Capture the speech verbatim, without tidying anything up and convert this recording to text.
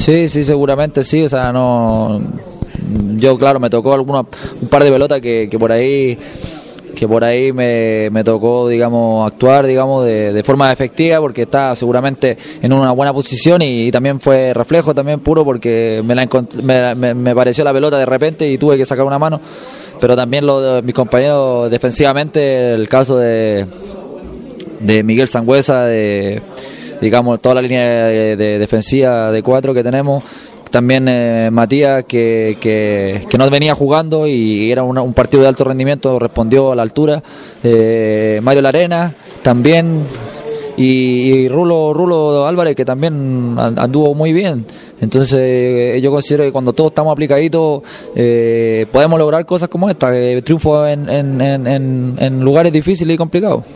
Sí, sí, seguramente sí, o sea, no, yo claro, me tocó alguna, un par de pelotas que, que por ahí, que por ahí me, me tocó, digamos, actuar, digamos, de, de forma efectiva, porque estaba seguramente en una buena posición y, y también fue reflejo también puro, porque me la encont- me, me, me pareció la pelota de repente y tuve que sacar una mano, pero también lo de mis compañeros defensivamente, el caso de, de Miguel Sangüesa, de digamos toda la línea de, de defensiva de cuatro que tenemos, también eh, Matías que, que, que no venía jugando y era una, un partido de alto rendimiento, respondió a la altura, eh, Mario Larena también y, y Rulo, Rulo Álvarez que también anduvo muy bien. Entonces eh, yo considero que cuando todos estamos aplicaditos eh, podemos lograr cosas como esta, eh, triunfos en, en, en, en lugares difíciles y complicados.